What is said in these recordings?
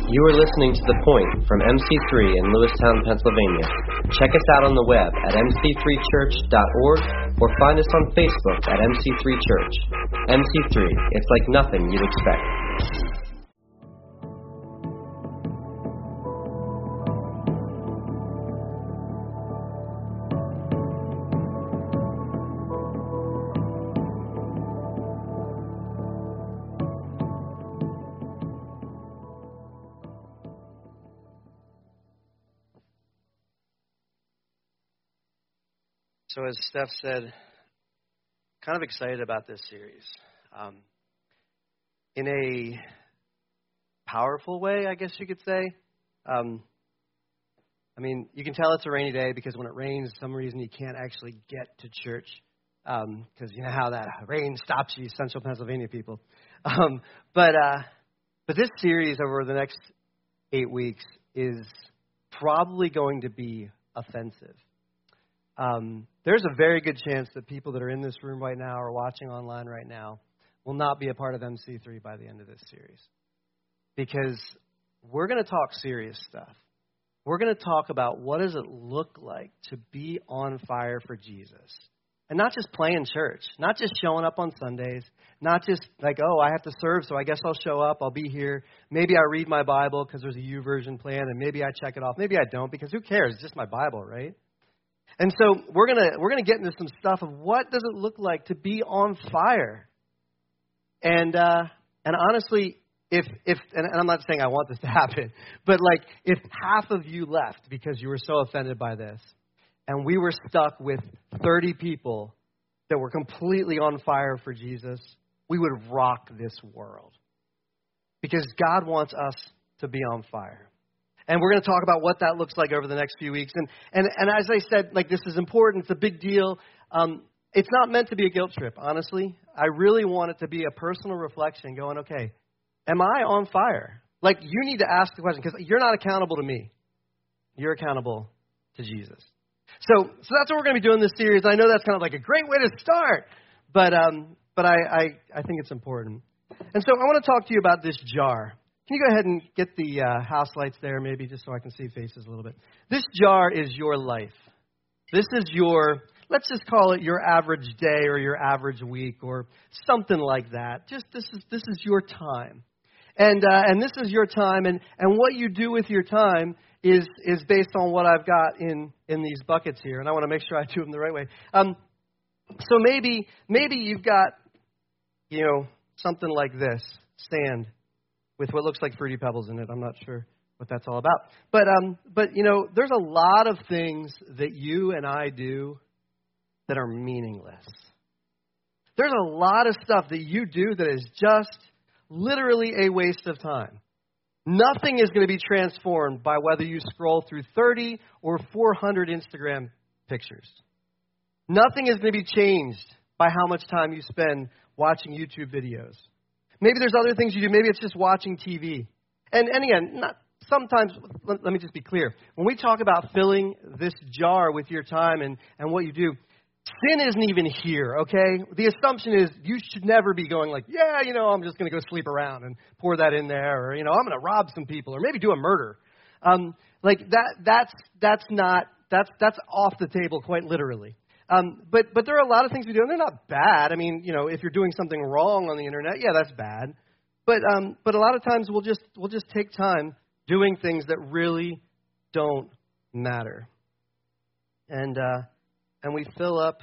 You are listening to The Point from MC3 in Lewistown, Pennsylvania. Check us out on the web at mc3church.org or find us on Facebook at MC3 Church. MC3, it's like nothing you'd expect. So as Steph said, kind of excited about this series. In a powerful way, I guess you could say. I mean, you can tell it's a rainy day because when it rains, for some reason you can't actually get to church because you know how that rain stops you, central Pennsylvania people. But this series over the next 8 weeks is probably going to be offensive. There's a very good chance that people that are in this room right now or watching online right now will not be a part of MC3 by the end of this series. Because we're going to talk serious stuff. We're going to talk about what does it look like to be on fire for Jesus. And not just playing church, not just showing up on Sundays, not just like, oh, I have to serve, so I guess I'll show up, I'll be here. Maybe I read my Bible because there's a YouVersion plan, and maybe I check it off. Maybe I don't, because who cares? It's just my Bible, right? And so we're gonna get into some stuff of what does it look like to be on fire. And honestly, if I'm not saying I want this to happen, but like if half of you left because you were so offended by this, and we were stuck with 30 people that were completely on fire for Jesus, we would rock this world. Because God wants us to be on fire. And we're going to talk about what that looks like over the next few weeks. And as I said, like, this is important. It's a big deal. It's not meant to be a guilt trip, honestly. I really want it to be a personal reflection going, okay, am I on fire? Like, you need to ask the question, because you're not accountable to me. You're accountable to Jesus. So that's what we're going to be doing this series. I know that's kind of like a great way to start, but I think it's important. And so I want to talk to you about this jar. Can you go ahead and get the house lights there, maybe, just so I can see faces a little bit? This jar is your life. This is your, let's just call it your average day or your average week or something like that. Just this is your time. And this is your time, and what you do with your time is based on what I've got in these buckets here, and I want to make sure I do them the right way. So maybe you've got, something like this, sand, with what looks like Fruity Pebbles in it. I'm not sure what that's all about. But there's a lot of things that you and I do that are meaningless. There's a lot of stuff that you do that is just literally a waste of time. Nothing is going to be transformed by whether you scroll through 30 or 400 Instagram pictures. Nothing is going to be changed by how much time you spend watching YouTube videos. Maybe there's other things you do. Maybe it's just watching TV. And again, sometimes, let me just be clear. When we talk about filling this jar with your time and what you do, sin isn't even here, okay? The assumption is you should never be going like, I'm just going to go sleep around and pour that in there. Or, I'm going to rob some people or maybe do a murder. That's off the table quite literally. But there are a lot of things we do, and they're not bad. I mean, if you're doing something wrong on the internet, yeah, that's bad. But a lot of times we'll just take time doing things that really don't matter. And we fill up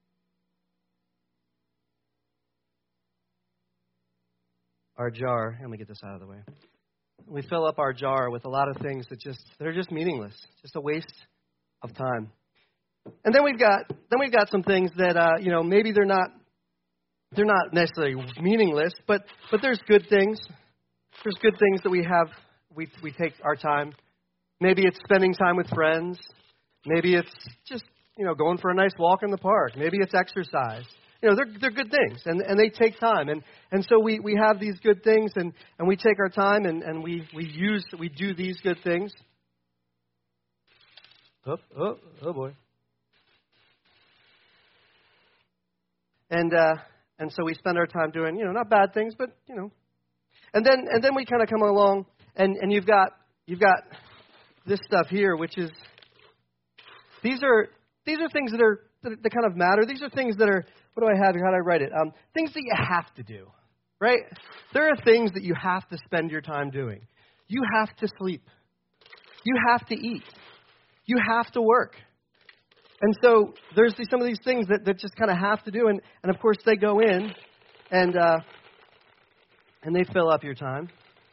our jar. Let me get this out of the way. We fill up our jar with a lot of things that are just meaningless, just a waste of time. And then we've got some things that maybe they're not necessarily meaningless, but there's good things. There's good things that we have. We take our time. Maybe it's spending time with friends. Maybe it's just going for a nice walk in the park. Maybe it's exercise. They're good things, and they take time. And so we have these good things, and we take our time, and we do these good things. Oh boy. And so we spend our time doing, not bad things, but, And then we kind of come along And you've got this stuff here, which is these are things that kind of matter. These are things that are, what do I have here? How do I write it? Things that you have to do, right? There are things that you have to spend your time doing. You have to sleep. You have to eat. You have to work. And so there's some of these things that just kind of have to do. And of course, they go in and they fill up your time.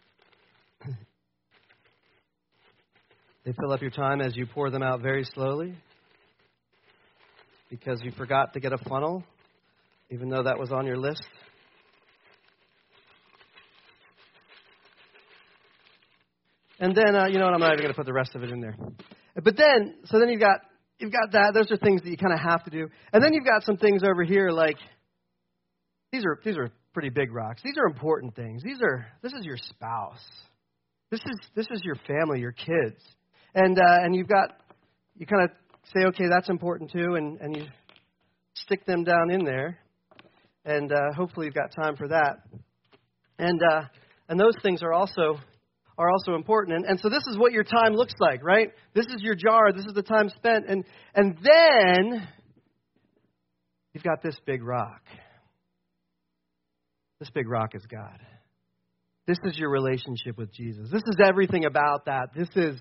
They fill up your time as you pour them out very slowly because you forgot to get a funnel, even though that was on your list. And then, I'm not even going to put the rest of it in there. But then you've got that. Those are things that you kind of have to do. And then you've got some things over here like, these are pretty big rocks. These are important things. This is your spouse. This is your family, your kids. And you kind of say, okay, that's important too, and you stick them down in there. And hopefully you've got time for that. And those things are also important. And so this is what your time looks like, right? This is your jar. This is the time spent. And then you've got this big rock. This big rock is God. This is your relationship with Jesus. This is everything about that. This is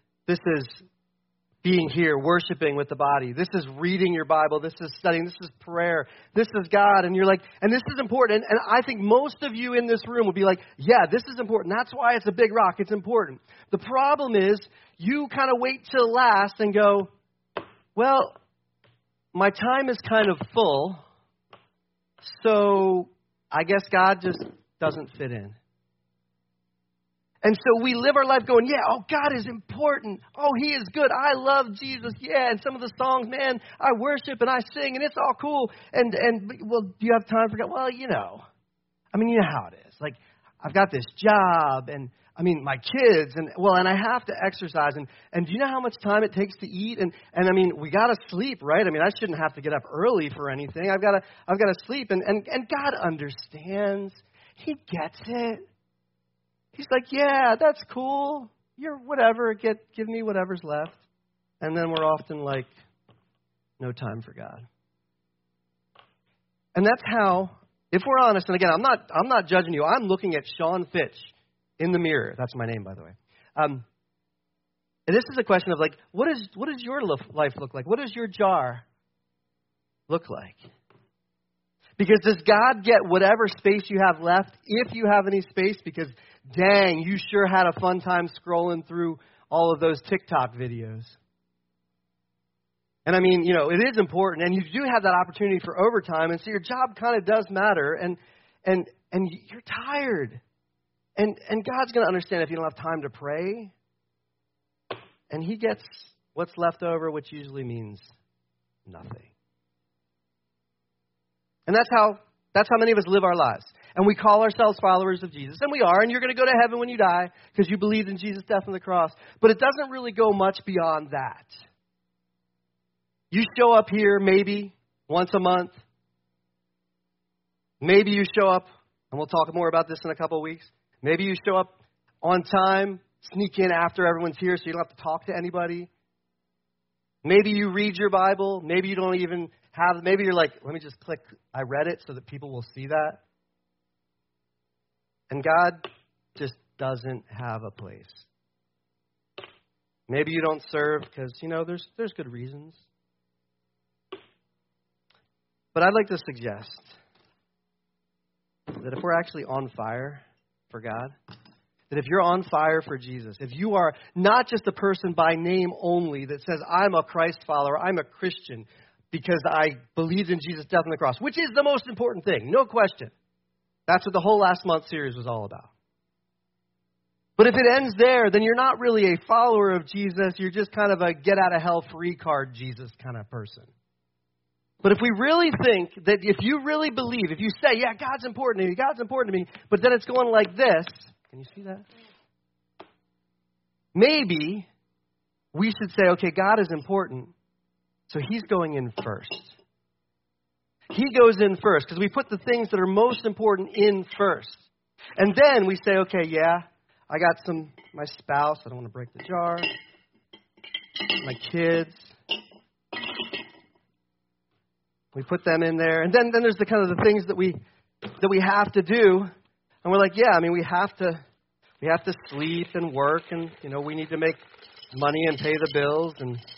being here, worshiping with the body. This is reading your Bible. This is studying. This is prayer. This is God. And you're like, and this is important. And I think most of you in this room will be like, yeah, this is important. That's why it's a big rock. It's important. The problem is you kind of wait till last and go, well, my time is kind of full, so I guess God just doesn't fit in. And so we live our life going, yeah, oh, God is important. Oh, He is good. I love Jesus. Yeah, and some of the songs, man, I worship and I sing and it's all cool. And well, do you have time for God? Well, you know how it is. Like, I've got this job and, my kids and I have to exercise. And do you know how much time it takes to eat? And we got to sleep, right? I shouldn't have to get up early for anything. I've got to sleep. And God understands. He gets it. He's like, yeah, that's cool. You're whatever. Give me whatever's left. And then we're often like, no time for God. And that's how, if we're honest, and again, I'm not judging you. I'm looking at Sean Fitch in the mirror. That's my name, by the way. And this is a question of like, what does your life look like? What does your jar look like? Because does God get whatever space you have left, if you have any space? Because dang, you sure had a fun time scrolling through all of those TikTok videos. And it is important, and you do have that opportunity for overtime, and so your job kind of does matter, and you're tired. And God's going to understand if you don't have time to pray. And He gets what's left over, which usually means nothing. And that's how many of us live our lives. And we call ourselves followers of Jesus. And we are. And you're going to go to heaven when you die because you believed in Jesus' death on the cross. But it doesn't really go much beyond that. You show up here maybe once a month. Maybe you show up, and we'll talk more about this in a couple of weeks. Maybe you show up on time, sneak in after everyone's here so you don't have to talk to anybody. Maybe you read your Bible. Maybe you don't even maybe you're like, let me just click, I read it so that people will see that. And God just doesn't have a place. Maybe you don't serve because, there's good reasons. But I'd like to suggest that if we're actually on fire for God, that if you're on fire for Jesus, if you are not just a person by name only that says, I'm a Christ follower, I'm a Christian, because I believed in Jesus' death on the cross, which is the most important thing, no question. That's what the whole last month series was all about. But if it ends there, then you're not really a follower of Jesus. You're just kind of a get-out-of-hell-free card Jesus kind of person. But if we really think that if you really believe, if you say, yeah, God's important to me, God's important to me, but then it's going like this, can you see that? Maybe we should say, okay, God is important. So He's going in first. He goes in first because we put the things that are most important in first. And then we say, okay, yeah, I got my spouse, I don't want to break the jar, my kids. We put them in there. And then there's the kind of the things that we have to do. And we're like, yeah, I mean, we have to sleep and work, and, we need to make money and pay the bills.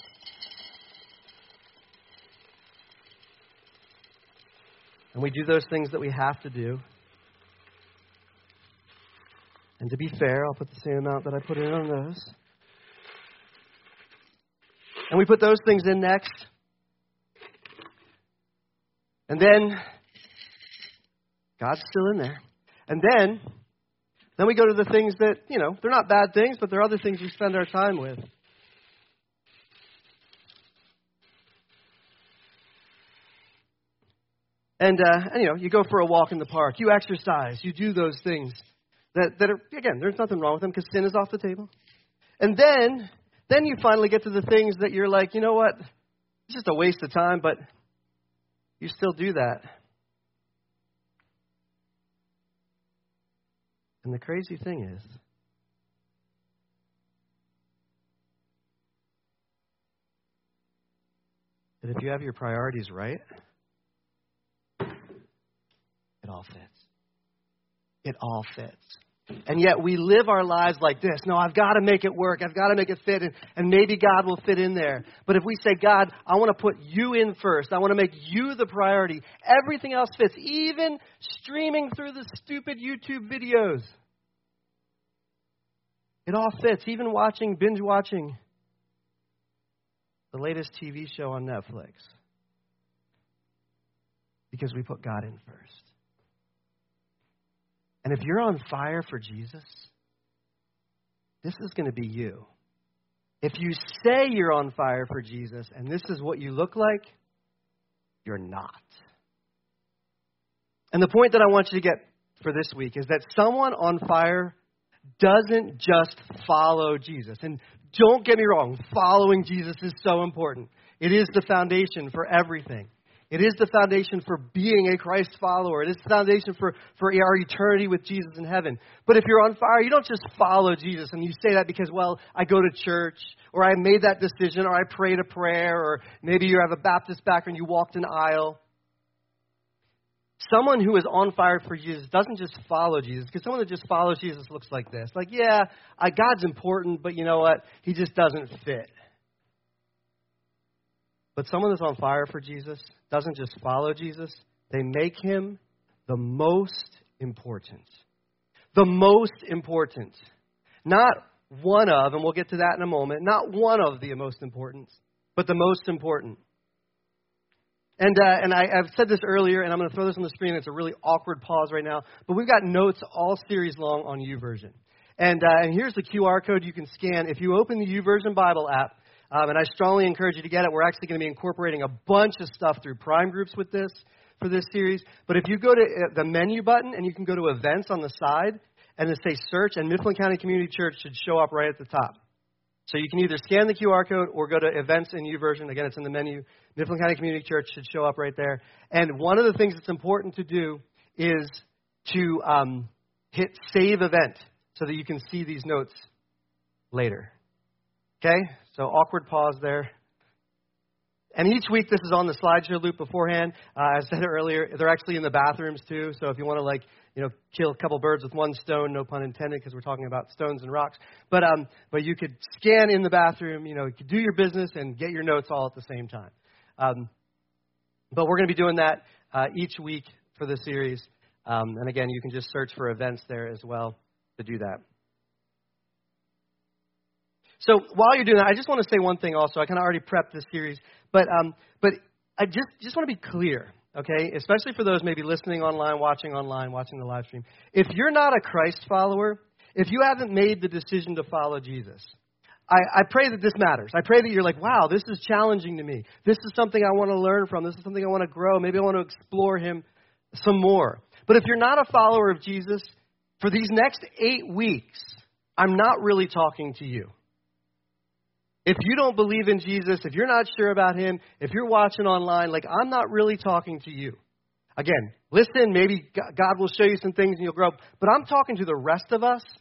And we do those things that we have to do. And to be fair, I'll put the same amount that I put in on those. And we put those things in next. And then God's still in there. And then we go to the things that, they're not bad things, but they're other things we spend our time with. And you go for a walk in the park. You exercise. You do those things that are, again, there's nothing wrong with them because sin is off the table. And then you finally get to the things that you're like, you know what? It's just a waste of time, but you still do that. And the crazy thing is, that if you have your priorities right, it all fits. It all fits. And yet we live our lives like this. No, I've got to make it work. I've got to make it fit. And maybe God will fit in there. But if we say, God, I want to put you in first. I want to make you the priority. Everything else fits. Even streaming through the stupid YouTube videos. It all fits. Even binge watching the latest TV show on Netflix. Because we put God in first. And if you're on fire for Jesus, this is going to be you. If you say you're on fire for Jesus and this is what you look like, you're not. And the point that I want you to get for this week is that someone on fire doesn't just follow Jesus. And don't get me wrong, following Jesus is so important. It is the foundation for everything. It is the foundation for being a Christ follower. It is the foundation for our eternity with Jesus in heaven. But if you're on fire, you don't just follow Jesus and you say that because, well, I go to church, or I made that decision, or I prayed a prayer, or maybe you have a Baptist background, you walked an aisle. Someone who is on fire for Jesus doesn't just follow Jesus, because someone that just follows Jesus looks like this. Like, yeah, God's important, but you know what? He just doesn't fit. But someone that's on fire for Jesus doesn't just follow Jesus. They make him the most important. The most important. Not one of, and we'll get to that in a moment, not one of the most important, but the most important. And I've said this earlier, and I'm going to throw this on the screen. It's a really awkward pause right now. But we've got notes all series long on YouVersion. And here's the QR code you can scan. If you open the YouVersion Bible app, and I strongly encourage you to get it. We're actually going to be incorporating a bunch of stuff through Prime Groups with this for this series. But if you go to the menu button and you can go to events on the side and then say search, and Mifflin County Community Church should show up right at the top. So you can either scan the QR code or go to events in YouVersion. Again, it's in the menu. Mifflin County Community Church should show up right there. And one of the things that's important to do is to hit save event so that you can see these notes later. Okay? So awkward pause there. And each week this is on the slideshow loop beforehand. I said it earlier, they're actually in the bathrooms too. So if you want to kill a couple birds with one stone, no pun intended, because we're talking about stones and rocks. But you could scan in the bathroom, you could do your business and get your notes all at the same time. But we're going to be doing that each week for the series. And again, you can just search for events there as well to do that. So while you're doing that, I just want to say one thing also. I kind of already prepped this series, but I just want to be clear, okay? Especially for those maybe listening online, watching the live stream. If you're not a Christ follower, if you haven't made the decision to follow Jesus, I pray that this matters. I pray that you're like, wow, this is challenging to me. This is something I want to learn from. This is something I want to grow. Maybe I want to explore him some more. But if you're not a follower of Jesus, for these next 8 weeks, I'm not really talking to you. If you don't believe in Jesus, if you're not sure about him, if you're watching online, I'm not really talking to you. Again, listen, maybe God will show you some things and you'll grow up. But I'm talking to the rest of us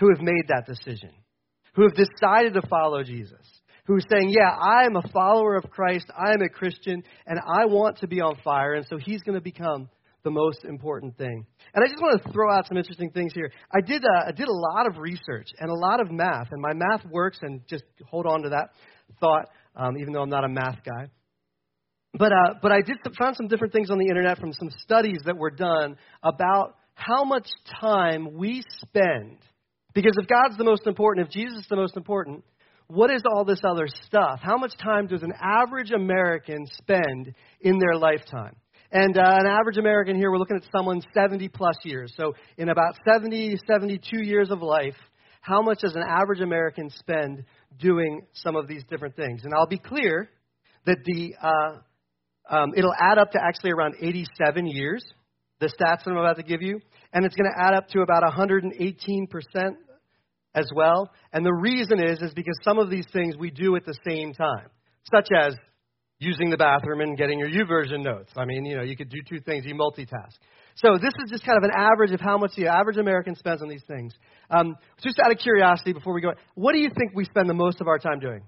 who have made that decision, who have decided to follow Jesus, who are saying, yeah, I am a follower of Christ, I am a Christian, and I want to be on fire, and so he's going to become the most important thing. And I just want to throw out some interesting things here. I did a lot of research and a lot of math, and my math works, and just hold on to that thought, even though I'm not a math guy. But I found some different things on the internet from some studies that were done about how much time we spend. Because if God's the most important, if Jesus is the most important, what is all this other stuff? How much time does an average American spend in their lifetime? And an average American here, we're looking at someone 70 plus years. So in about 70, 72 years of life, how much does an average American spend doing some of these different things? And I'll be clear that it'll add up to actually around 87 years, the stats that I'm about to give you. And it's going to add up to about 118% as well. And the reason is because some of these things we do at the same time, such as using the bathroom and getting your YouVersion notes. I mean, you could do two things. You multitask. So this is just kind of an average of how much the average American spends on these things. Just out of curiosity before we go, what do you think we spend the most of our time doing?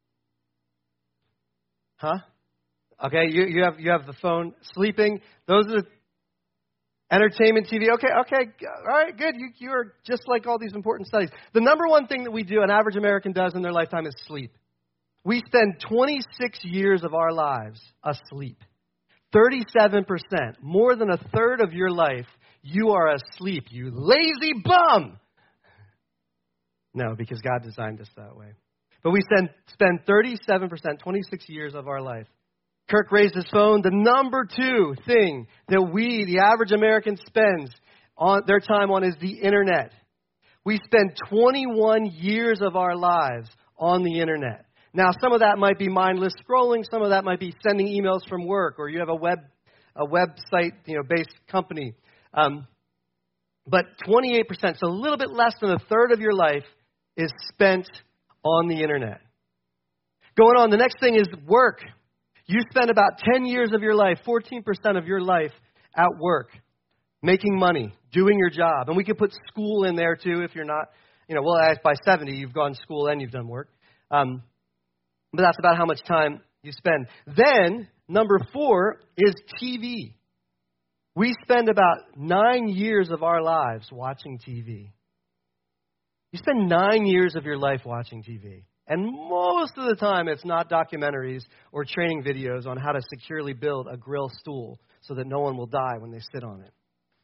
Huh? Okay, you have the phone, sleeping. Those are entertainment, TV. Okay, all right, good. You are just like all these important studies. The number one thing that we do, an average American does in their lifetime, is sleep. We spend 26 years of our lives asleep. 37%, more than a third of your life, you are asleep, you lazy bum. No, because God designed us that way. But we spend 37%, 26 years of our life. Kirk raised his phone. The number two thing that the average American, spends on their time on is the internet. We spend 21 years of our lives on the internet. Now, some of that might be mindless scrolling. Some of that might be sending emails from work, or you have a website, based company. But 28%, so a little bit less than a third of your life, is spent on the internet. Going on, the next thing is work. You spend about 10 years of your life, 14% of your life at work, making money, doing your job. And we could put school in there too if you're not, by 70, you've gone to school and you've done work. But that's about how much time you spend. Then, number 4 is TV. We spend about 9 years of our lives watching TV. You spend 9 years of your life watching TV. And most of the time, it's not documentaries or training videos on how to securely build a grill stool so that no one will die when they sit on it.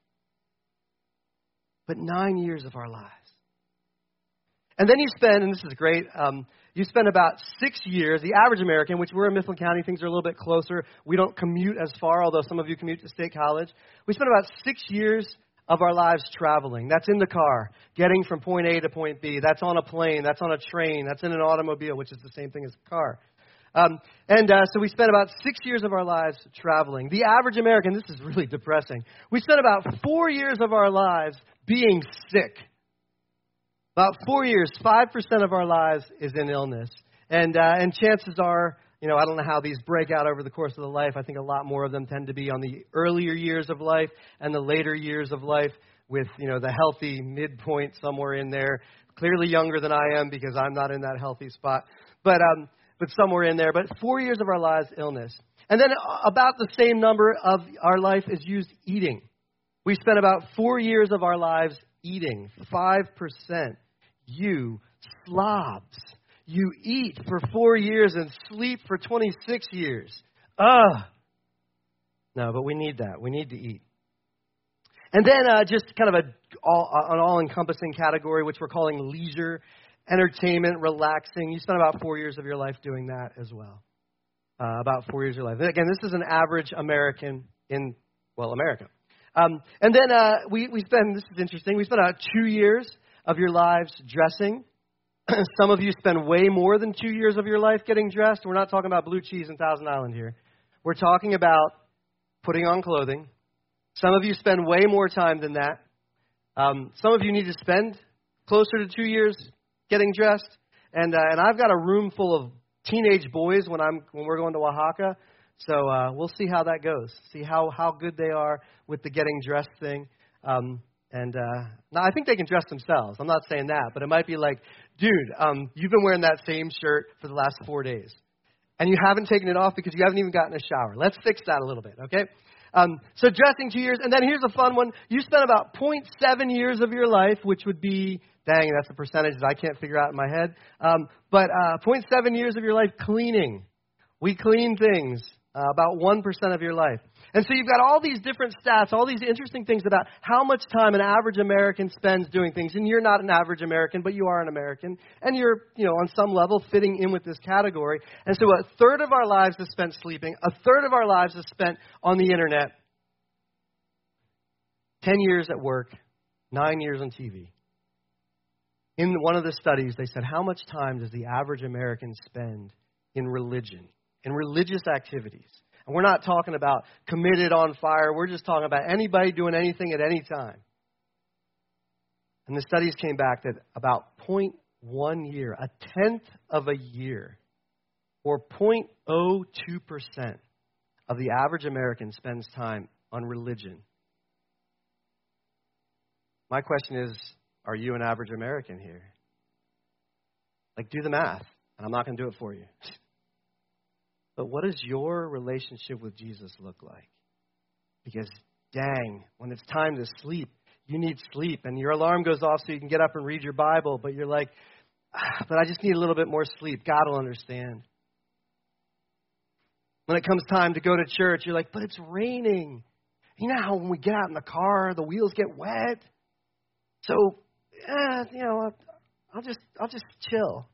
But 9 years of our lives. And then you spend, and this is great, you spend about 6 years, the average American, which we're in Mifflin County, things are a little bit closer. We don't commute as far, although some of you commute to State College. We spend about 6 years of our lives traveling. That's in the car, getting from point A to point B. That's on a plane. That's on a train. That's in an automobile, which is the same thing as a car. So we spend about 6 years of our lives traveling. The average American, this is really depressing. We spend about 4 years of our lives being sick. About 4 years, 5% of our lives is in illness. And chances are, I don't know how these break out over the course of the life. I think a lot more of them tend to be on the earlier years of life and the later years of life with, the healthy midpoint somewhere in there. Clearly younger than I am because I'm not in that healthy spot. But somewhere in there. But 4 years of our lives, illness. And then about the same number of our life is used eating. We spend about 4 years of our lives eating. 5%. You slobs. You eat for 4 years and sleep for 26 years. No, but we need that. We need to eat. And then just kind of an all-encompassing category, which we're calling leisure, entertainment, relaxing. You spend about 4 years of your life doing that as well. About 4 years of your life. Again, this is an average American in, America. And then we spend, this is interesting, we spend about 2 years of your lives dressing. Some of you spend way more than 2 years of your life getting dressed. We're not talking about blue cheese and Thousand Island here. We're talking about putting on clothing. Some of you spend way more time than that. Some of you need to spend closer to 2 years getting dressed. And I've got a room full of teenage boys when we're going to Oaxaca. So we'll see how that goes. See how good they are with the getting dressed thing. And now I think they can dress themselves. I'm not saying that, but it might be like, dude, you've been wearing that same shirt for the last 4 days, and you haven't taken it off because you haven't even gotten a shower. Let's fix that a little bit, okay? So dressing 2 years, and then here's a fun one. You spent about 0.7 years of your life, which would be, dang, that's a percentage that I can't figure out in my head. But 0.7 years of your life cleaning. We clean things, about 1% of your life. And so you've got all these different stats, all these interesting things about how much time an average American spends doing things. And you're not an average American, but you are an American. And you're, on some level fitting in with this category. And so a third of our lives is spent sleeping. A third of our lives is spent on the internet. 10 years at work. 9 years on TV. In one of the studies, they said, how much time does the average American spend in religion, in religious activities? And we're not talking about committed on fire. We're just talking about anybody doing anything at any time. And the studies came back that about 0.1 year, a tenth of a year, or 0.02% of the average American spends time on religion. My question is, are you an average American here? Like, do the math, and I'm not going to do it for you. But what does your relationship with Jesus look like? Because, dang, when it's time to sleep, you need sleep. And your alarm goes off so you can get up and read your Bible. But you're like, but I just need a little bit more sleep. God will understand. When it comes time to go to church, you're like, but it's raining. You know how when we get out in the car, the wheels get wet? So, I'll just chill.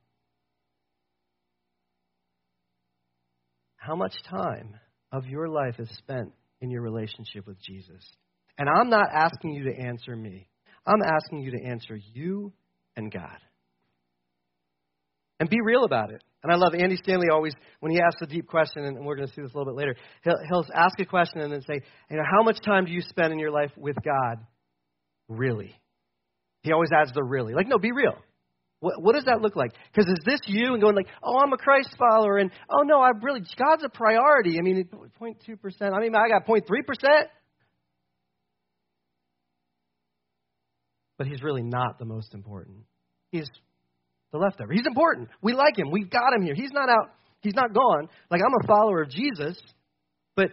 How much time of your life is spent in your relationship with Jesus? And I'm not asking you to answer me. I'm asking you to answer you and God. And be real about it. And I love Andy Stanley always, when he asks a deep question, and we're going to see this a little bit later, he'll ask a question and then say, how much time do you spend in your life with God? Really? He always adds the really. Like, no, be real. What does that look like? Because is this you and going like, oh, I'm a Christ follower, and oh no, God's a priority. 0.2%. I got 0.3%. But he's really not the most important. He's the leftover. He's important. We like him. We've got him here. He's not out. He's not gone. Like, I'm a follower of Jesus, but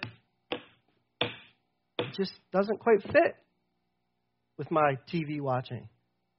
it just doesn't quite fit with my TV watching.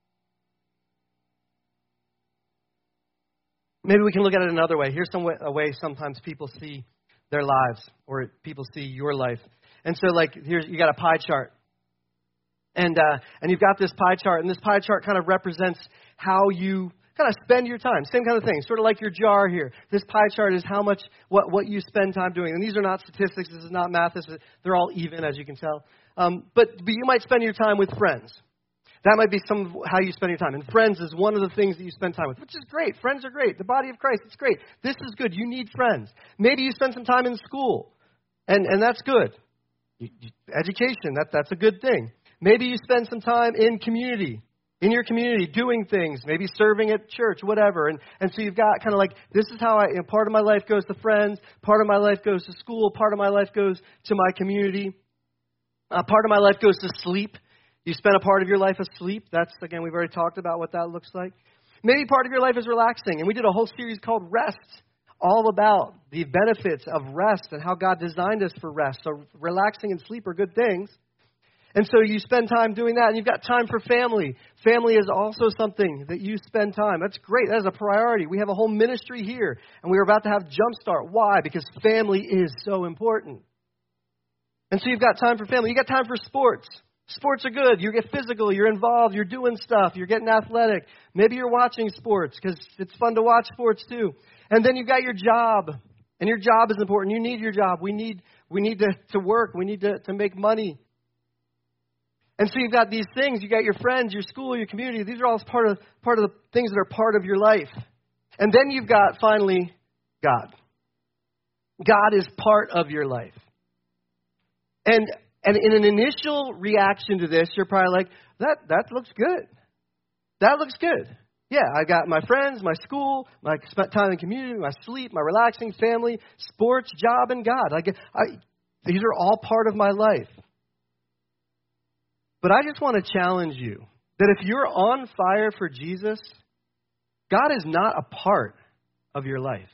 Maybe we can look at it another way. Here's a way sometimes people see their lives, or people see your life. And so, like, here's, you got a pie chart. And you've got this pie chart, and this pie chart kind of represents how you kind of spend your time. Same kind of thing, sort of like your jar here. This pie chart is how much, what you spend time doing. And these are not statistics. This is not math. They're all even, as you can tell. But you might spend your time with friends. That might be some of how you spend your time. And friends is one of the things that you spend time with, which is great. Friends are great. The body of Christ, it's great. This is good. You need friends. Maybe you spend some time in school, and that's good. Education, that's a good thing. Maybe you spend some time in your community, doing things, maybe serving at church, whatever. And so you've got kind of like, this is how part of my life goes to friends, part of my life goes to school, part of my life goes to my community, part of my life goes to sleep. You spend a part of your life asleep. That's, again, we've already talked about what that looks like. Maybe part of your life is relaxing. And we did a whole series called Rest, all about the benefits of rest and how God designed us for rest. So relaxing and sleep are good things. And so you spend time doing that, and you've got time for family. Family is also something that you spend time. That's great. That is a priority. We have a whole ministry here, and we're about to have Jumpstart. Why? Because family is so important. And so you've got time for family. You've got time for sports. Sports are good. You get physical. You're involved. You're doing stuff. You're getting athletic. Maybe you're watching sports because it's fun to watch sports too. And then you've got your job, and your job is important. You need your job. We need to work. We need to make money. And so you've got these things. You got your friends, your school, your community. These are all part of the things that are part of your life. And then you've got, finally, God. God is part of your life. And in an initial reaction to this, you're probably like, that looks good. That looks good. Yeah, I got my friends, my school, my spent time in community, my sleep, my relaxing, family, sports, job, and God. These are all part of my life. But I just want to challenge you that if you're on fire for Jesus, God is not a part of your life.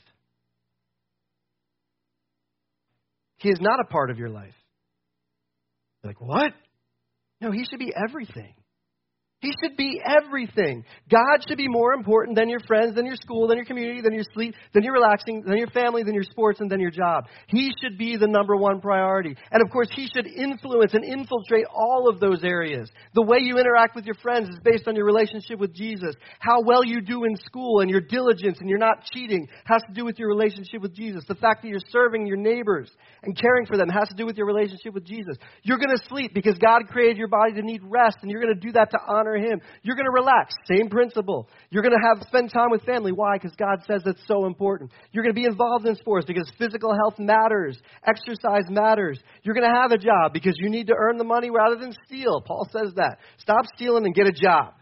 He is not a part of your life. You're like, what? No, he should be everything. He should be everything. God should be more important than your friends, than your school, than your community, than your sleep, than your relaxing, than your family, than your sports, and than your job. He should be the number one priority. And of course, he should influence and infiltrate all of those areas. The way you interact with your friends is based on your relationship with Jesus. How well you do in school and your diligence and you're not cheating has to do with your relationship with Jesus. The fact that you're serving your neighbors and caring for them has to do with your relationship with Jesus. You're going to sleep because God created your body to need rest, and you're going to do that to honor him. You're going to relax. Same principle. You're going to spend time with family. Why? Because God says that's so important. You're going to be involved in sports because physical health matters. Exercise matters. You're going to have a job because you need to earn the money rather than steal. Paul says that. Stop stealing and get a job.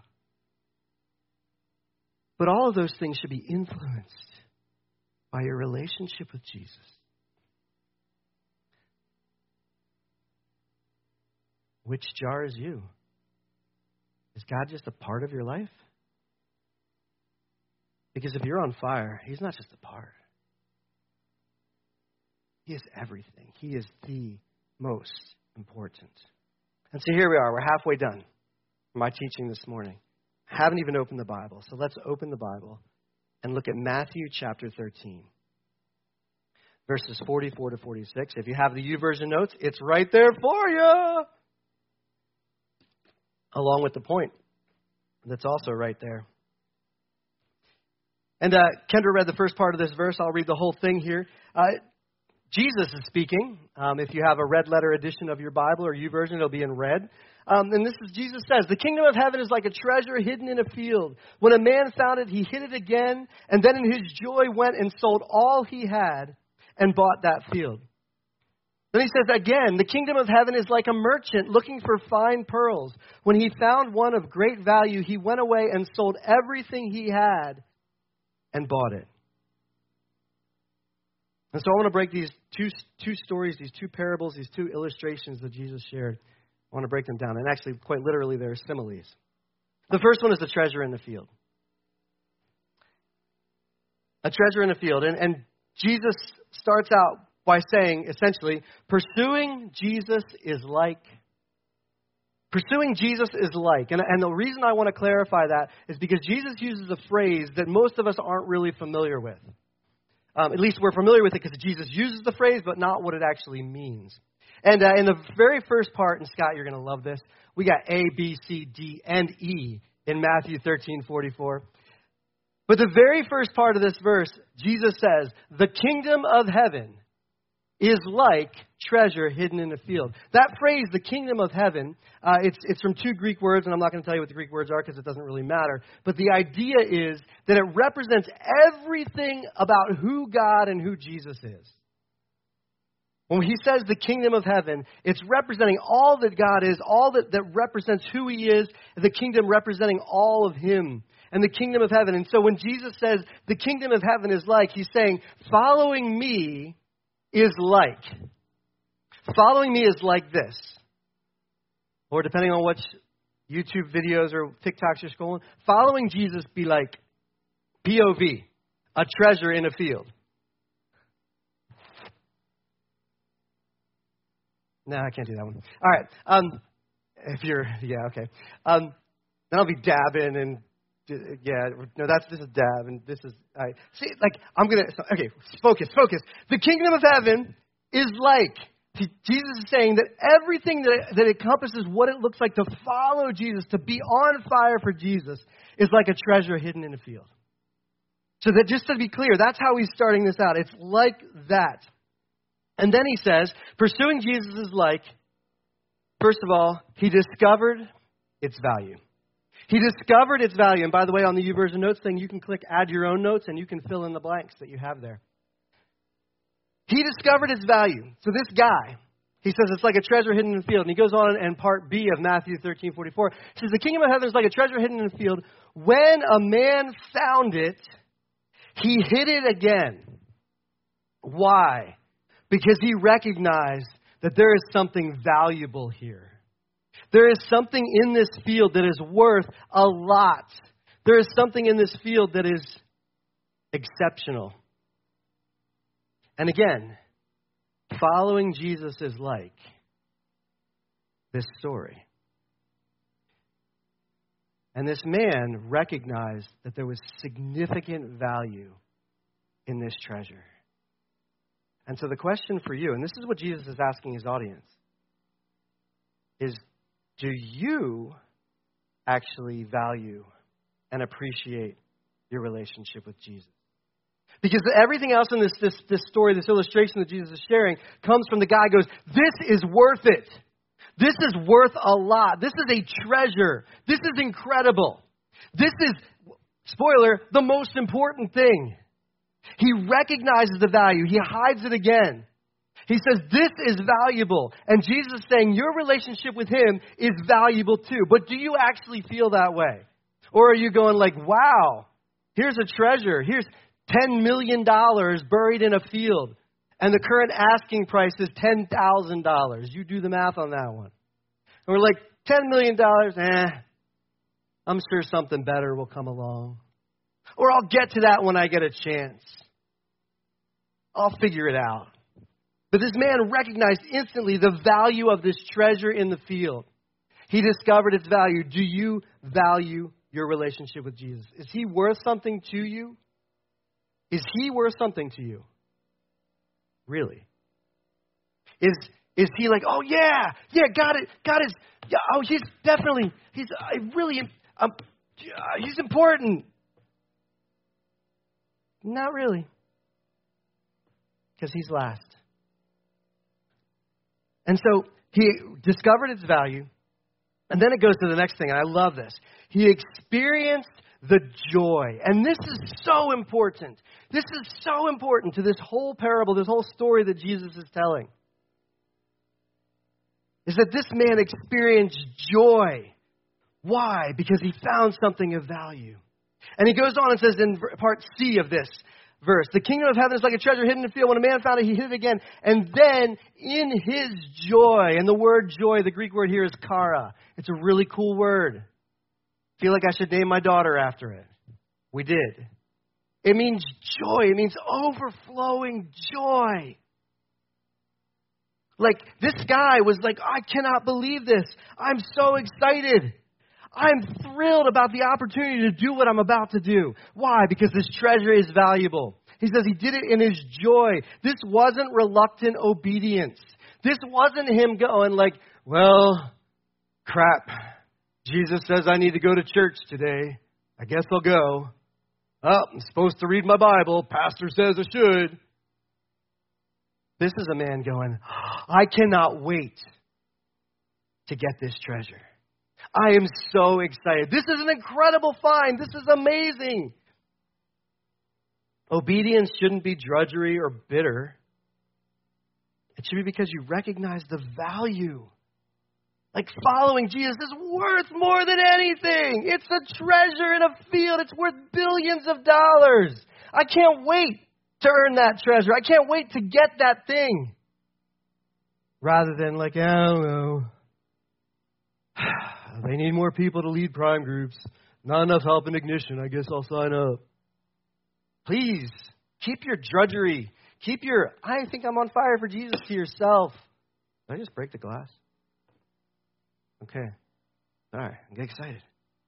But all of those things should be influenced by your relationship with Jesus. Which jar is you? Is God just a part of your life? Because if you're on fire, he's not just a part. He is everything. He is the most important. And so here we are. We're halfway done for my teaching this morning. I haven't even opened the Bible. So let's open the Bible and look at Matthew chapter 13. Verses 44 to 46. If you have the YouVersion notes, it's right there for you. Along with the point that's also right there. And Kendra read the first part of this verse. I'll read the whole thing here. Jesus is speaking. If you have a red letter edition of your Bible or YouVersion, it'll be in red. And this is Jesus says, "The kingdom of heaven is like a treasure hidden in a field. When a man found it, he hid it again, and then in his joy went and sold all he had and bought that field." Then he says again, "The kingdom of heaven is like a merchant looking for fine pearls. When he found one of great value, he went away and sold everything he had and bought it." And so I want to break these two stories, these two parables, these two illustrations that Jesus shared. I want to break them down. And actually, quite literally, they're similes. The first one is the treasure in the field. A treasure in the field. And Jesus starts out by saying, essentially, pursuing Jesus is like. And the reason I want to clarify that is because Jesus uses a phrase that most of us aren't really familiar with. At least we're familiar with it because Jesus uses the phrase, but not what it actually means. And in the very first part, and Scott, you're going to love this, we got A, B, C, D, and E in Matthew 13:44. But the very first part of this verse, Jesus says, "The kingdom of heaven is like treasure hidden in a field." That phrase, the kingdom of heaven, it's from two Greek words, and I'm not going to tell you what the Greek words are because it doesn't really matter. But the idea is that it represents everything about who God and who Jesus is. When he says the kingdom of heaven, it's representing all that God is, all that represents who he is, the kingdom representing all of him, and the kingdom of heaven. And so when Jesus says the kingdom of heaven is like, he's saying, following me is like. Following me is like this. Or depending on which YouTube videos or TikToks you're scrolling, following Jesus be like POV, a treasure in a field. No, I can't do that one. All right. Okay. Then I'll be dabbing and this is dab and this is, all right. See, focus. The kingdom of heaven is like, Jesus is saying that everything that encompasses what it looks like to follow Jesus, to be on fire for Jesus, is like a treasure hidden in a field. So that, just to be clear, that's how he's starting this out. It's like that. And then he says, pursuing Jesus is like, first of all, he discovered its value. He discovered its value. And by the way, on the YouVersion notes thing, you can click add your own notes and you can fill in the blanks that you have there. He discovered its value. So this guy, he says it's like a treasure hidden in the field. And he goes on in part B of Matthew 13:44. He says the kingdom of heaven is like a treasure hidden in the field. When a man found it, he hid it again. Why? Because he recognized that there is something valuable here. There is something in this field that is worth a lot. There is something in this field that is exceptional. And again, following Jesus is like this story. And this man recognized that there was significant value in this treasure. And so the question for you, and this is what Jesus is asking his audience, is do you actually value and appreciate your relationship with Jesus? Because everything else in this story, this illustration that Jesus is sharing, comes from the guy who goes, this is worth it. This is worth a lot. This is a treasure. This is incredible. This is, spoiler, the most important thing. He recognizes the value. He hides it again. He says, this is valuable. And Jesus is saying, your relationship with him is valuable too. But do you actually feel that way? Or are you going like, wow, here's a treasure. Here's $10 million buried in a field. And the current asking price is $10,000. You do the math on that one. And we're like, $10 million, I'm sure something better will come along. Or I'll get to that when I get a chance. I'll figure it out. But this man recognized instantly the value of this treasure in the field. He discovered its value. Do you value your relationship with Jesus? Is he worth something to you? Is he worth something to you? Really? Is he like, oh yeah, God is, yeah, oh he's definitely, he's important. Not really. Because he's last. And so he discovered its value. And then it goes to the next thing. And I love this. He experienced the joy. And this is so important. This is so important to this whole parable, this whole story that Jesus is telling. Is that this man experienced joy. Why? Because he found something of value. And he goes on and says in part C of this verse, the kingdom of heaven is like a treasure hidden in a field. When a man found it, he hid it again. And then in his joy, and the word joy, the Greek word here is kara. It's a really cool word. I feel like I should name my daughter after it. We did. It means joy. It means overflowing joy. Like this guy was like, I cannot believe this. I'm so excited. I'm thrilled about the opportunity to do what I'm about to do. Why? Because this treasure is valuable. He says he did it in his joy. This wasn't reluctant obedience. This wasn't him going like, well, crap. Jesus says I need to go to church today. I guess I'll go. Oh, I'm supposed to read my Bible. Pastor says I should. This is a man going, I cannot wait to get this treasure. I am so excited. This is an incredible find. This is amazing. Obedience shouldn't be drudgery or bitter. It should be because you recognize the value. Like following Jesus is worth more than anything. It's a treasure in a field. It's worth billions of dollars. I can't wait to earn that treasure. I can't wait to get that thing. Rather than like, oh, they need more people to lead prime groups. Not enough help in Ignition. I guess I'll sign up. Please, keep your drudgery. Keep your, I think I'm on fire for Jesus to yourself. Did I just break the glass? Okay. All right. I'm getting excited.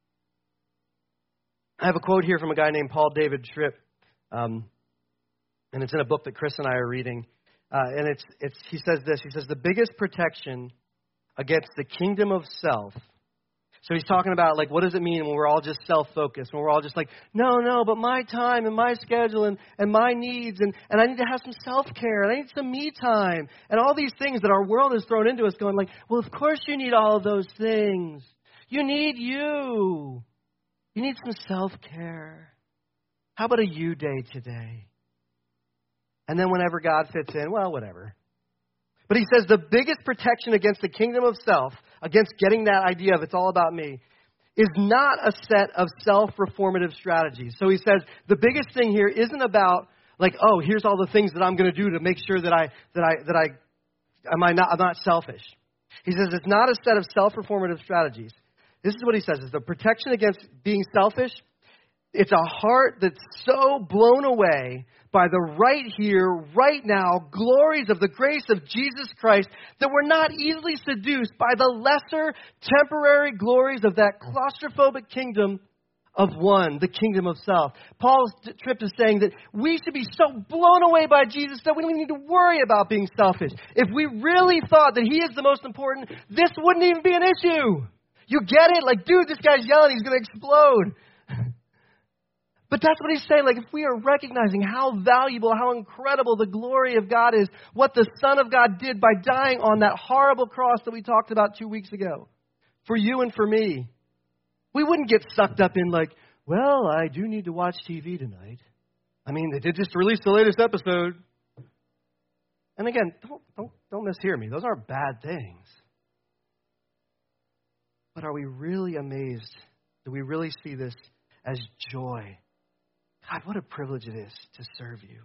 I have a quote here from a guy named Paul David Tripp. And it's in a book that Chris and I are reading. And he says this. He says, the biggest protection against the kingdom of self. So he's talking about, like, what does it mean when we're all just self-focused, when we're all just like, no, but my time and my schedule and my needs, and I need to have some self-care, and I need some me time, and all these things that our world has thrown into us going like, well, of course you need all of those things. You need you. You need some self-care. How about a you day today? And then whenever God fits in, well, whatever. But he says the biggest protection against the kingdom of self, against getting that idea of it's all about me, is not a set of self-reformative strategies. So he says the biggest thing here isn't about like, oh, here's all the things that I'm going to do to make sure that I'm not selfish. He says it's not a set of self-reformative strategies. This is what he says. It's the protection against being selfish. It's a heart that's so blown away by the right here, right now, glories of the grace of Jesus Christ that we're not easily seduced by the lesser, temporary glories of that claustrophobic kingdom of one, the kingdom of self. Paul's trip is saying that we should be so blown away by Jesus that we don't even need to worry about being selfish. If we really thought that he is the most important, this wouldn't even be an issue. You get it? Like, dude, this guy's yelling, he's going to explode. But that's what he's saying. Like, if we are recognizing how valuable, how incredible the glory of God is, what the Son of God did by dying on that horrible cross that we talked about 2 weeks ago, for you and for me, we wouldn't get sucked up in like, well, I do need to watch TV tonight. I mean, they did just release the latest episode. And again, don't mishear me. Those aren't bad things. But are we really amazed? Do we really see this as joy? God, what a privilege it is to serve you.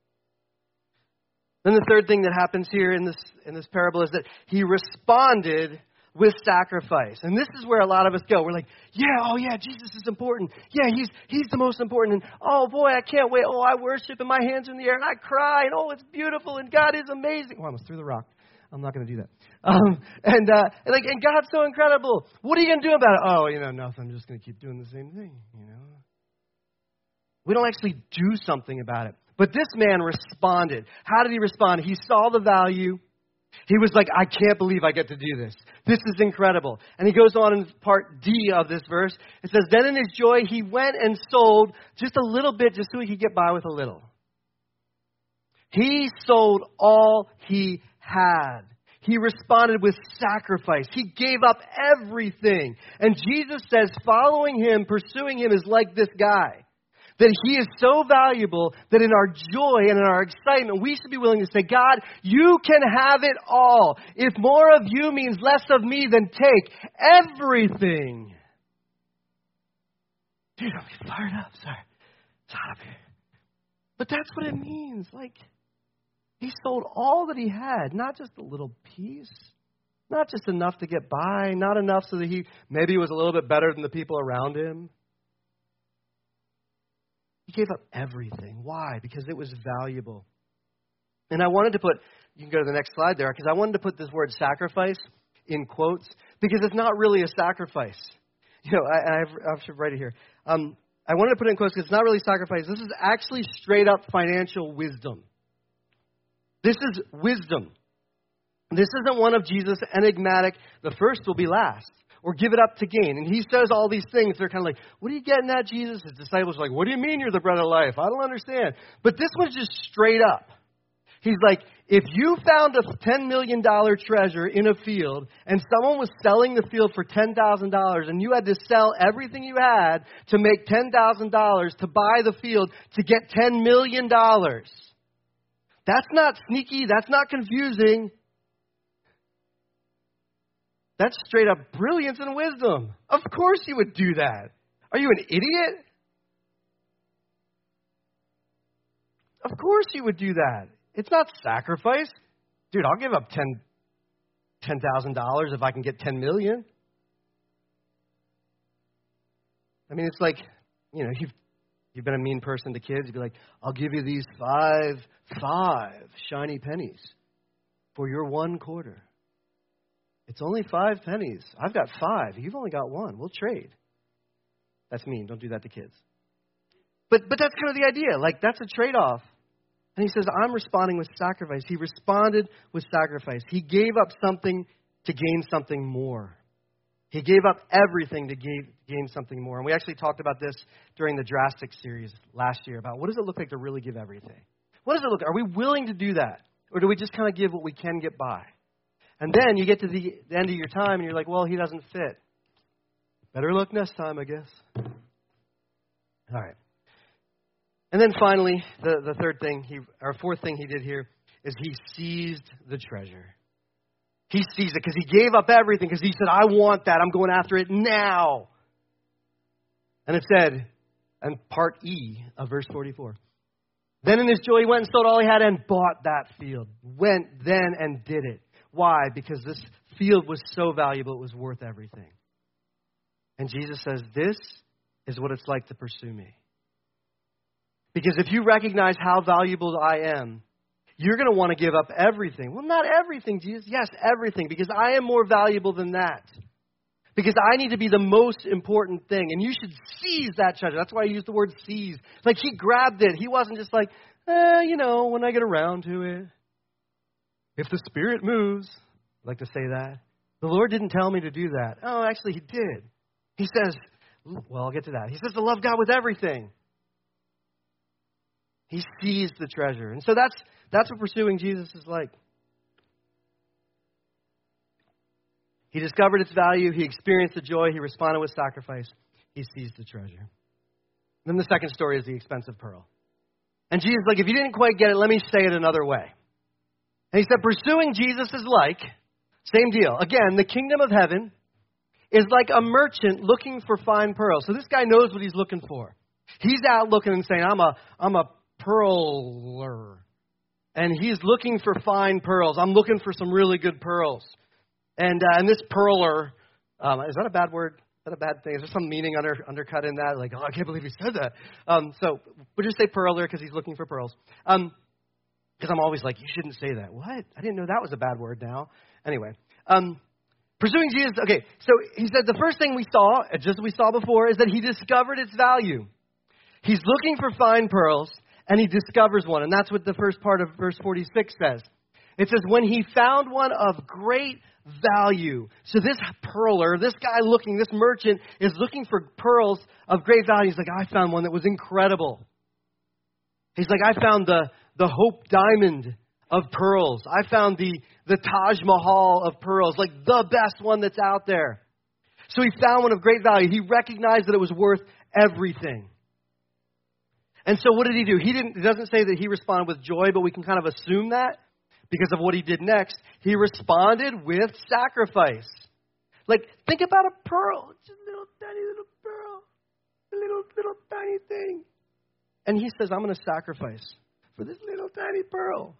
Then the third thing that happens here in this parable is that he responded with sacrifice. And this is where a lot of us go. We're like, yeah, Jesus is important. Yeah, he's the most important. And oh boy, I can't wait. Oh, I worship and my hands are in the air and I cry and oh, it's beautiful and God is amazing. Oh, I almost threw the rock. I'm not going to do that. And God's so incredible. What are you going to do about it? Oh, nothing. I'm just going to keep doing the same thing, We don't actually do something about it. But this man responded. How did he respond? He saw the value. He was like, I can't believe I get to do this. This is incredible. And he goes on in part D of this verse. It says, then in his joy, he went and sold just a little bit just so he could get by with a little. He sold all he had. He responded with sacrifice. He gave up everything. And Jesus says following him, pursuing him is like this guy. That he is so valuable that in our joy and in our excitement, we should be willing to say, God, you can have it all. If more of you means less of me, then take everything. Dude, I'm getting fired up. Sorry. It's hot up here. But that's what it means. Like, he sold all that he had, not just a little piece, not just enough to get by, not enough so that he maybe was a little bit better than the people around him. He gave up everything. Why? Because it was valuable. And I wanted to put, you can go to the next slide there, because I wanted to put this word sacrifice in quotes, because it's not really a sacrifice. I should write it here. I wanted to put it in quotes because it's not really sacrifice. This is actually straight up financial wisdom. This is wisdom. This isn't one of Jesus' enigmatic, the first will be last, or give it up to gain. And he says all these things. They're kind of like, what are you getting at, Jesus? His disciples are like, what do you mean you're the bread of life? I don't understand. But this one's just straight up. He's like, if you found a $10 million treasure in a field and someone was selling the field for $10,000 and you had to sell everything you had to make $10,000 to buy the field to get $10 million. That's not sneaky. That's not confusing. That's straight up brilliance and wisdom. Of course you would do that. Are you an idiot? Of course you would do that. It's not sacrifice. Dude, I'll give up $10,000 if I can get $10 million. I mean, it's like, you've been a mean person to kids. You'd be like, I'll give you these five shiny pennies for your 1 quarter. It's only 5 pennies. I've got 5. You've only got 1. We'll trade. That's mean. Don't do that to kids. But that's kind of the idea. Like, that's a trade-off. And he says, I'm responding with sacrifice. He responded with sacrifice. He gave up something to gain something more. He gave up everything to gain something more. And we actually talked about this during the Drastic series last year about what does it look like to really give everything? What does it look like? Are we willing to do that? Or do we just kind of give what we can get by? And then you get to the end of your time and you're like, well, he doesn't fit. Better luck next time, I guess. All right. And then finally, the fourth thing he did here is he seized the treasure. He seized it because he gave up everything because he said, I want that. I'm going after it now. And it said, in part E of verse 44, then in his joy he went and sold all he had and bought that field. Went then and did it. Why? Because this field was so valuable, it was worth everything. And Jesus says, this is what it's like to pursue me. Because if you recognize how valuable I am, you're going to want to give up everything. Well, not everything, Jesus. Yes, everything, because I am more valuable than that. Because I need to be the most important thing. And you should seize that treasure. That's why I use the word seize. Like he grabbed it. He wasn't just like, when I get around to it. If the Spirit moves, I like to say that. The Lord didn't tell me to do that. Oh, actually, he did. He says, well, I'll get to that. He says to love God with everything. He seized the treasure. And so that's what pursuing Jesus is like. He discovered its value. He experienced the joy. He responded with sacrifice. He seized the treasure. Then the second story is the expensive pearl. And Jesus is like, if you didn't quite get it, let me say it another way. And he said, pursuing Jesus is like, same deal. Again, the kingdom of heaven is like a merchant looking for fine pearls. So this guy knows what he's looking for. He's out looking and saying, I'm a pearler. And he's looking for fine pearls. I'm looking for some really good pearls. And this pearler, is that a bad word? Is that a bad thing? Is there some meaning undercut in that? Like, I can't believe he said that. So we'll just say pearler because he's looking for pearls. Because I'm always like, you shouldn't say that. What? I didn't know that was a bad word now. Anyway, pursuing Jesus. Okay, so he said the first thing we saw, just as we saw before, is that he discovered its value. He's looking for fine pearls, and he discovers one. And that's what the first part of verse 46 says. It says, when he found one of great value. So this pearler, this guy looking, this merchant is looking for pearls of great value. He's like, I found one that was incredible. He's like, I found the Hope Diamond of pearls. I found the Taj Mahal of pearls, like the best one that's out there. So he found one of great value. He recognized that it was worth everything. And so what did he do? It doesn't say that he responded with joy, but we can kind of assume that because of what he did next. He responded with sacrifice. Like, think about a pearl. Just a little tiny little pearl. A little tiny thing. And he says, I'm going to sacrifice for this little tiny pearl.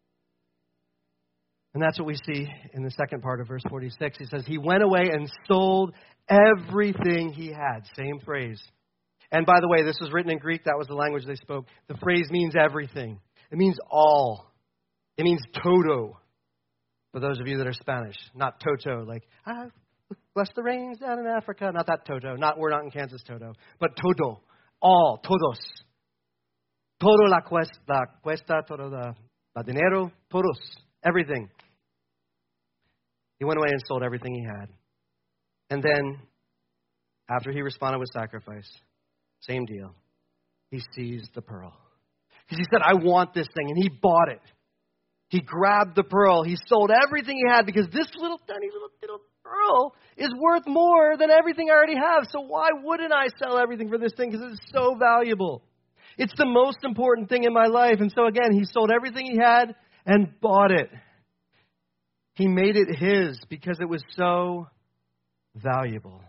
And that's what we see in the second part of verse 46. He says, he went away and sold everything he had. Same phrase. And by the way, this was written in Greek. That was the language they spoke. The phrase means everything. It means all. It means todo. For those of you that are Spanish. Not toto, like, bless the rains down in Africa. Not that toto. We're not in Kansas toto. But todo. All. Todos. Todo la cuesta, todo la dinero, todos. Everything. He went away and sold everything he had. And then, after he responded with sacrifice, same deal. He seized the pearl. Because he said, I want this thing. And he bought it. He grabbed the pearl. He sold everything he had because this little tiny little pearl is worth more than everything I already have. So why wouldn't I sell everything for this thing? Because it's so valuable. It's the most important thing in my life. And so again, he sold everything he had and bought it. He made it his because it was so valuable.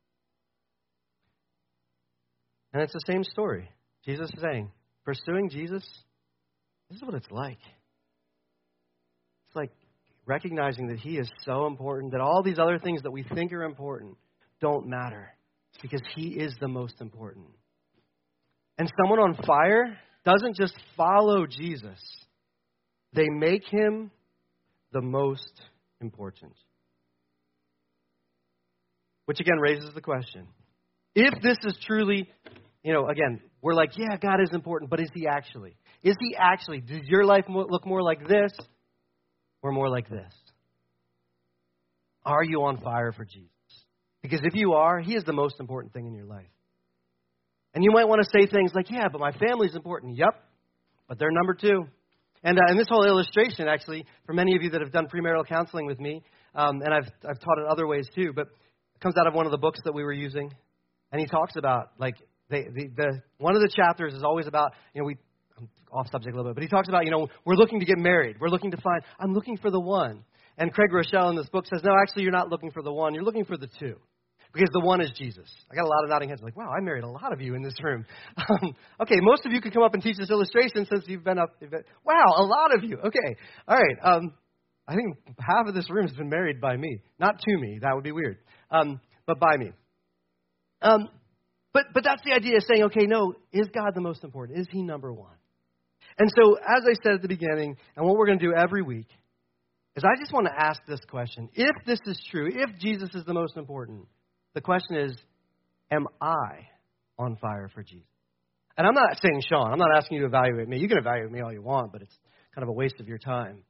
And it's the same story. Jesus is saying, pursuing Jesus, this is what it's like. It's like recognizing that he is so important, that all these other things that we think are important don't matter. It's because he is the most important. And someone on fire doesn't just follow Jesus. They make him the most important. Which again raises the question. If this is truly, again, we're like, yeah, God is important, but is he actually? Is he actually? Does your life look more like this or more like this? Are you on fire for Jesus? Because if you are, he is the most important thing in your life. And you might want to say things like, yeah, but my family's important. Yep, but they're number two. And this whole illustration, actually, for many of you that have done premarital counseling with me, and I've taught it other ways too, but it comes out of one of the books that we were using. And he talks about, like, one of the chapters is always about, I'm off subject a little bit, but he talks about, we're looking to get married. We're looking to find, I'm looking for the one. And Craig Rochelle in this book says, no, actually, you're not looking for the one. You're looking for the two. Because the one is Jesus. I got a lot of nodding heads like, wow, I married a lot of you in this room. Okay, most of you could come up and teach this illustration since you've been up. Wow, a lot of you. Okay, all right. I think half of this room has been married by me. Not to me. That would be weird. But by me. But that's the idea of saying, okay, no, is God the most important? Is he number one? And so, as I said at the beginning, and what we're going to do every week, is I just want to ask this question. If this is true, if Jesus is the most important, the question is, am I on fire for Jesus? And I'm not saying, Sean, I'm not asking you to evaluate me. You can evaluate me all you want, but it's kind of a waste of your time.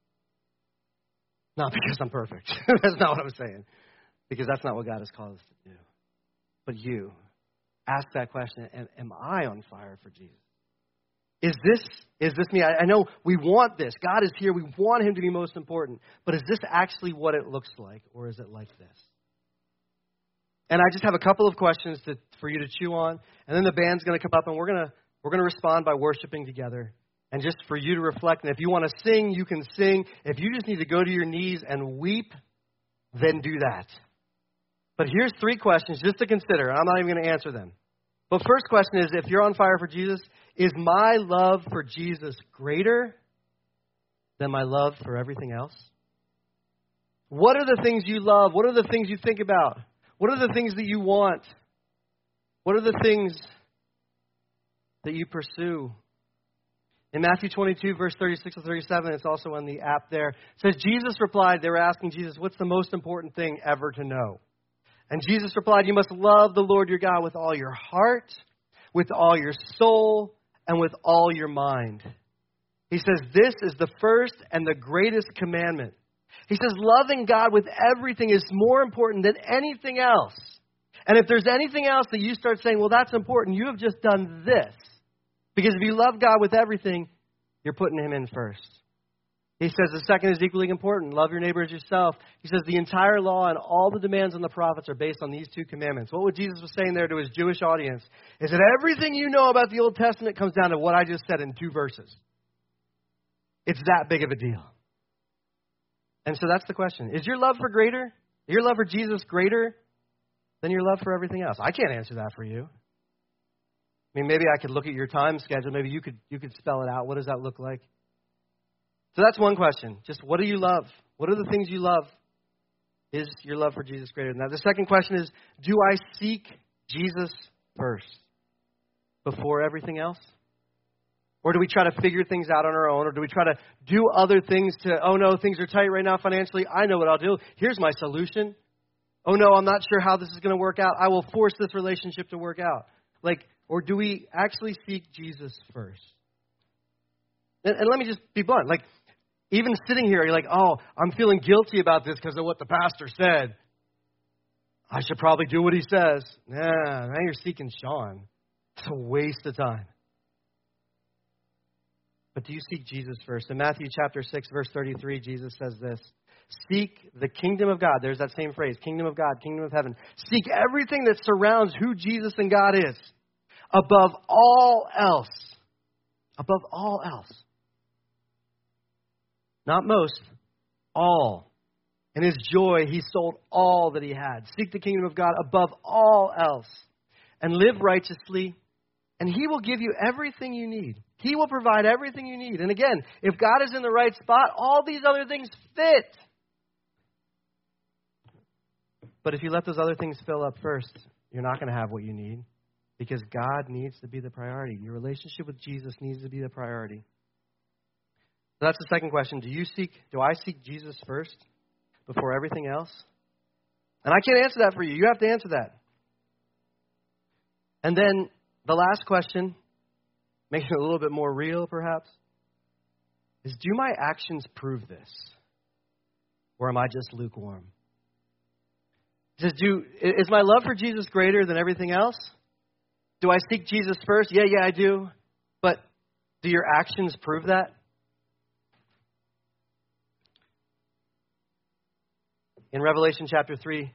Not because I'm perfect. That's not what I'm saying. Because that's not what God has called us to do. But you, ask that question, am I on fire for Jesus? Is this me? I know we want this. God is here. We want him to be most important. But is this actually what it looks like, or is it like this? And I just have a couple of questions for you to chew on, and then the band's going to come up, and we're going to respond by worshiping together, and just for you to reflect. And if you want to sing, you can sing. If you just need to go to your knees and weep, then do that. But here's 3 questions just to consider, and I'm not even going to answer them. But first question is, if you're on fire for Jesus, is my love for Jesus greater than my love for everything else? What are the things you love? What are the things you think about? What are the things that you want? What are the things that you pursue? In Matthew 22, verse 36 to 37, it's also on the app there. It says, Jesus replied, they were asking Jesus, what's the most important thing ever to know? And Jesus replied, you must love the Lord your God with all your heart, with all your soul, and with all your mind. He says, this is the first and the greatest commandment. He says, loving God with everything is more important than anything else. And if there's anything else that you start saying, well, that's important, you have just done this. Because if you love God with everything, you're putting him in first. He says the second is equally important. Love your neighbor as yourself. He says the entire law and all the demands on the prophets are based on these 2 commandments. What Jesus was saying there to his Jewish audience is that everything you know about the Old Testament comes down to what I just said in 2 verses. It's that big of a deal. And so that's the question. Is your love for Jesus greater than your love for everything else? I can't answer that for you. I mean, maybe I could look at your time schedule. Maybe you could spell it out. What does that look like? So that's one question. Just what do you love? What are the things you love? Is your love for Jesus greater than that? The second question is, do I seek Jesus first before everything else? Or do we try to figure things out on our own? Or do we try to do other things oh no, things are tight right now financially. I know what I'll do. Here's my solution. Oh no, I'm not sure how this is going to work out. I will force this relationship to work out. Or do we actually seek Jesus first? And let me just be blunt. Even sitting here, you're like, oh, I'm feeling guilty about this because of what the pastor said. I should probably do what he says. Nah, now you're seeking Sean. It's a waste of time. But do you seek Jesus first? In Matthew chapter 6, verse 33, Jesus says this. Seek the kingdom of God. There's that same phrase, kingdom of God, kingdom of heaven. Seek everything that surrounds who Jesus and God is. Above all else. Above all else. Not most, all. In his joy, he sold all that he had. Seek the kingdom of God above all else. And live righteously. And he will give you everything you need. He will provide everything you need. And again, if God is in the right spot, all these other things fit. But if you let those other things fill up first, you're not going to have what you need. Because God needs to be the priority. Your relationship with Jesus needs to be the priority. So that's the second question. Do I seek Jesus first before everything else? And I can't answer that for you. You have to answer that. And then the last question, making it a little bit more real perhaps, is do my actions prove this? Or am I just lukewarm? He says, is my love for Jesus greater than everything else? Do I seek Jesus first? Yeah, I do. But do your actions prove that? In Revelation chapter 3,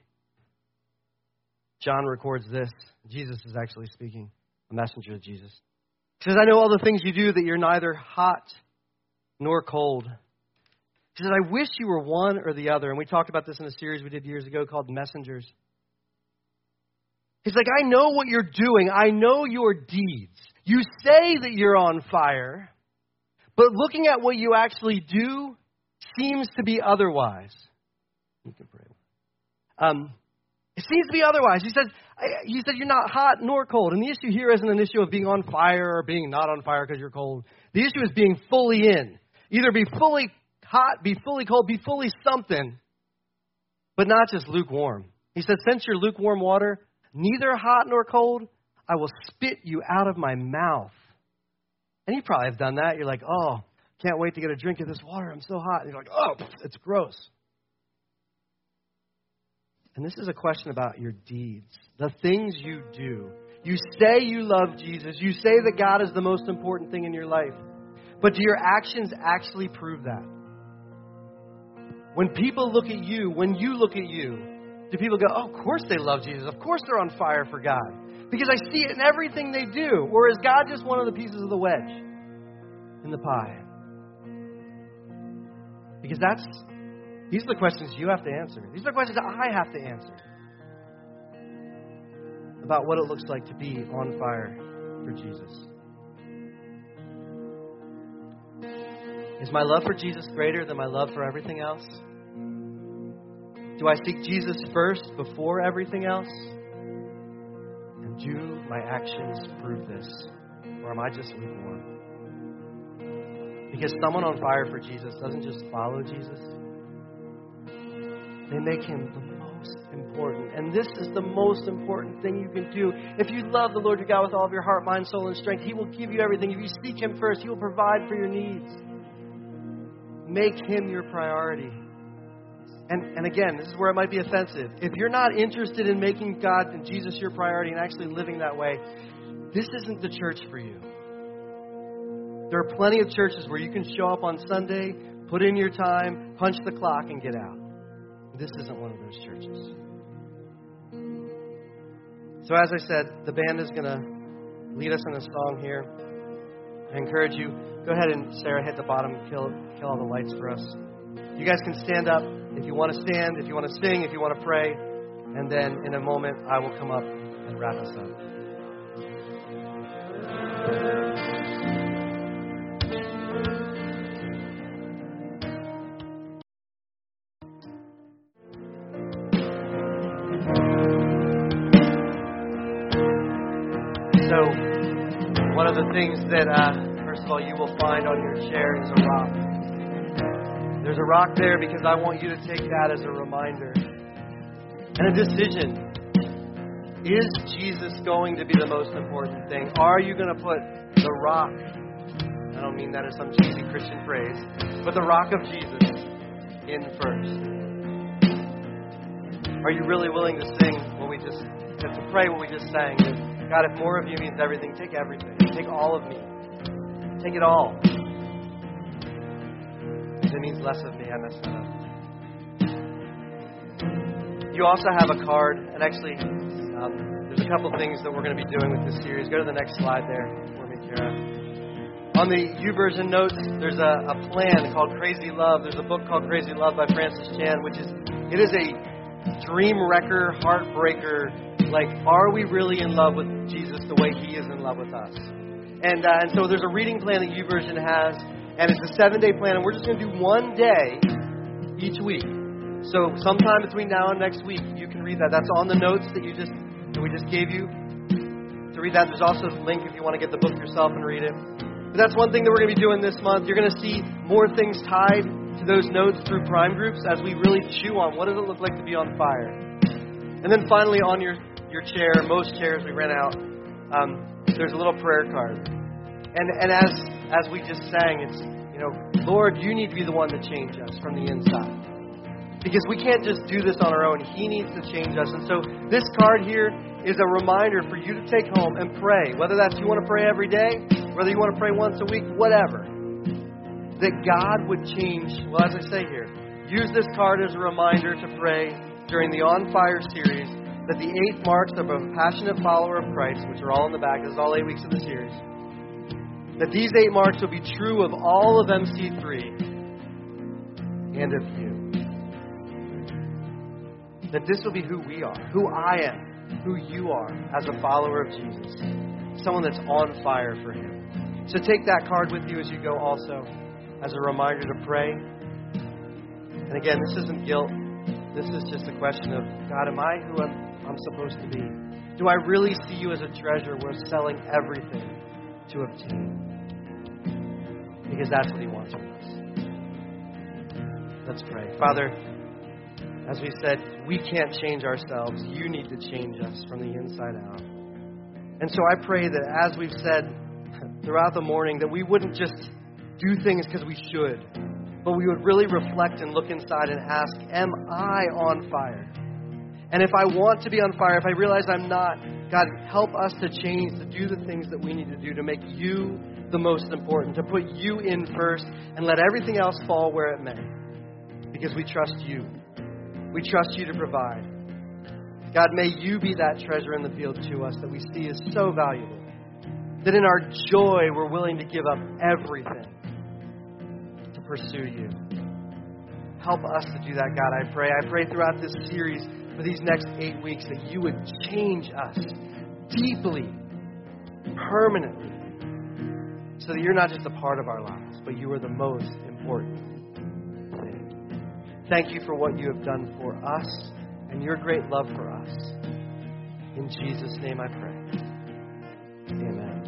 John records this. Jesus is actually speaking, a messenger of Jesus. He says, I know all the things you do, that you're neither hot nor cold. He says, I wish you were one or the other. And we talked about this in a series we did years ago called Messengers. He's like, I know what you're doing. I know your deeds. You say that you're on fire, but looking at what you actually do seems to be otherwise. You can pray. It seems to be otherwise. He said you're not hot nor cold. And the issue here isn't an issue of being on fire or being not on fire because you're cold. The issue is being fully in. Either be fully hot, be fully cold, be fully something, but not just lukewarm. He said, since you're lukewarm water, neither hot nor cold, I will spit you out of my mouth. And you probably have done that. You're like, oh, can't wait to get a drink of this water. I'm so hot. And you're like, oh, it's gross. And this is a question about your deeds, the things you do. You say you love Jesus. You say that God is the most important thing in your life. But do your actions actually prove that? When people look at you, when you look at you, do people go, oh, of course they love Jesus. Of course they're on fire for God. Because I see it in everything they do. Or is God just one of the pieces of the wedge in the pie? Because these are the questions you have to answer. These are the questions that I have to answer about what it looks like to be on fire for Jesus. Is my love for Jesus greater than my love for everything else? Do I seek Jesus first before everything else? And do my actions prove this? Or am I just lukewarm? Because someone on fire for Jesus doesn't just follow Jesus. They make him the most important. And this is the most important thing you can do. If you love the Lord your God with all of your heart, mind, soul, and strength, he will give you everything. If you seek him first, he will provide for your needs. Make him your priority. And again, this is where it might be offensive. If you're not interested in making God and Jesus your priority and actually living that way, this isn't the church for you. There are plenty of churches where you can show up on Sunday, put in your time, punch the clock, and get out. This isn't one of those churches. So as I said, the band is going to lead us in a song here. I encourage you, go ahead and, Sarah, hit the bottom and kill all the lights for us. You guys can stand up if you want to stand, if you want to sing, if you want to pray. And then in a moment, I will come up and wrap us up. So, one of the things that, first of all, you will find on your chair is a rock. There's a rock there because I want you to take that as a reminder and a decision. Is Jesus going to be the most important thing? Are you going to put the rock, I don't mean that as some cheesy Christian phrase, but the rock of Jesus in first? Are you really willing to sing what we just, to pray what we just sang? God, if more of you means everything, take everything. Take all of me. Take it all. If it means less of me, I messed that up. You also have a card, and actually, there's a couple things that we're going to be doing with this series. Go to the next slide there for me, Kara. On the YouVersion notes, there's a plan called Crazy Love. There's a book called Crazy Love by Francis Chan, it is a dream wrecker, heartbreaker. Like, are we really in love with Jesus the way he is in love with us? And so there's a reading plan that YouVersion has, and it's a 7-day plan, and we're just going to do one day each week. So sometime between now and next week, you can read that. That's on the notes that we just gave you. To read that, there's also a link if you want to get the book yourself and read it. But that's one thing that we're going to be doing this month. You're going to see more things tied to those notes through Prime Groups as we really chew on what does it look like to be on fire. And then finally, on your chair, most chairs we ran out, there's a little prayer card. And as we just sang, it's, Lord, you need to be the one to change us from the inside. Because we can't just do this on our own. He needs to change us. And so this card here is a reminder for you to take home and pray. Whether that's you want to pray every day, whether you want to pray once a week, whatever. That God would change, well, as I say here, use this card as a reminder to pray during the On Fire series that the 8 marks of a passionate follower of Christ, which are all in the back, this is all 8 weeks of the series, that these 8 marks will be true of all of MC3 and of you. That this will be who we are, who I am, who you are as a follower of Jesus. Someone that's on fire for him. So take that card with you as you go also as a reminder to pray And again, this isn't guilt. This is just a question of, God, am I who I'm supposed to be? Do I really see you as a treasure worth selling everything to obtain? Because that's what he wants from us. Let's pray. Father, as we said, we can't change ourselves. You need to change us from the inside out. And so I pray that as we've said throughout the morning, that we wouldn't just do things because we should, but we would really reflect and look inside and ask, am I on fire? And if I want to be on fire, if I realize I'm not, God, help us to change, to do the things that we need to do to make you the most important, to put you in first and let everything else fall where it may. Because we trust you. We trust you to provide. God, may you be that treasure in the field to us that we see as so valuable. That in our joy, we're willing to give up everything to pursue you. Help us to do that, God, I pray. I pray throughout this series for these next 8 weeks that you would change us deeply, permanently, so that you're not just a part of our lives, but you are the most important thing. Thank you for what you have done for us and your great love for us. In Jesus' name I pray. Amen.